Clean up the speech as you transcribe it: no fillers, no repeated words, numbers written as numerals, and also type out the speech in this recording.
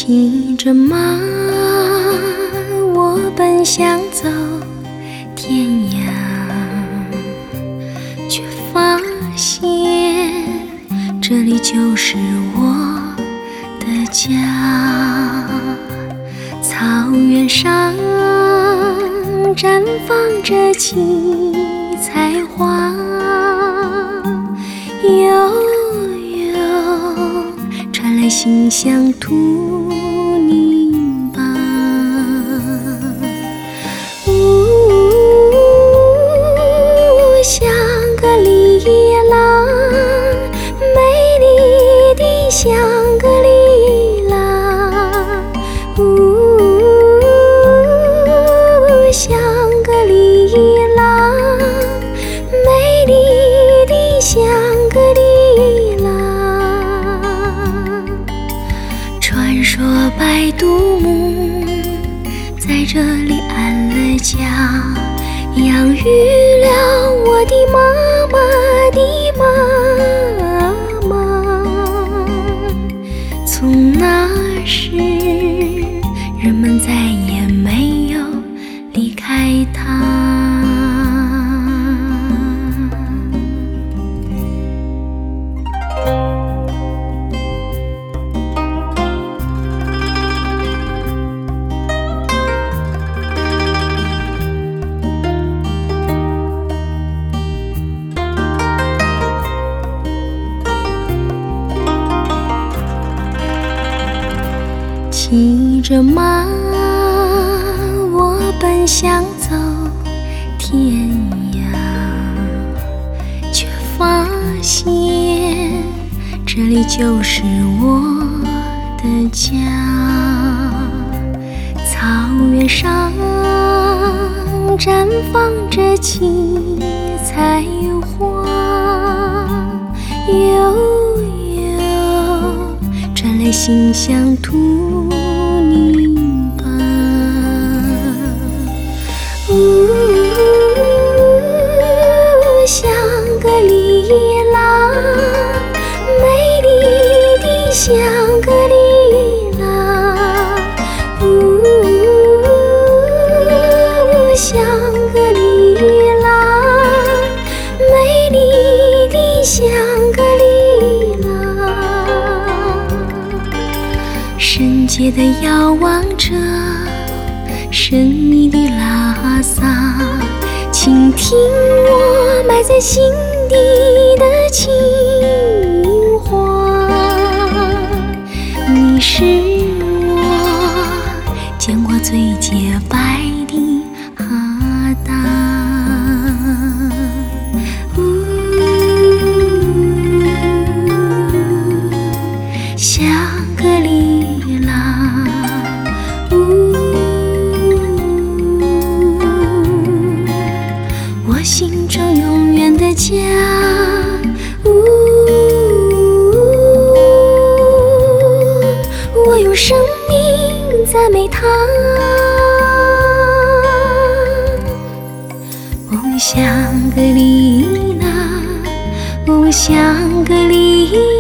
骑着马，我奔向走天涯，却发现这里就是我的家。草原上绽放着七彩花，悠悠传来馨香兔泥巴。香格里拉，美丽的香格里拉。香格里拉，美丽的香格里拉。传说白度母在这里安了家，养育了我的妈妈的妈妈。从那时，人们再也没有离开它。骑着马，我奔向走天涯，却发现这里就是我的家。草原上绽放着七彩花，悠悠传来馨香兔泥巴。香格里拉，美丽的香格里拉。香格里拉，美丽的香格里拉。深切地遥望着神秘的拉萨，倾听我埋在心底的情话。你是我见过最洁白的哈达。香格里拉，我心中永远的家。我用生命赞美它。哦，香格里拉，哦，香格里拉。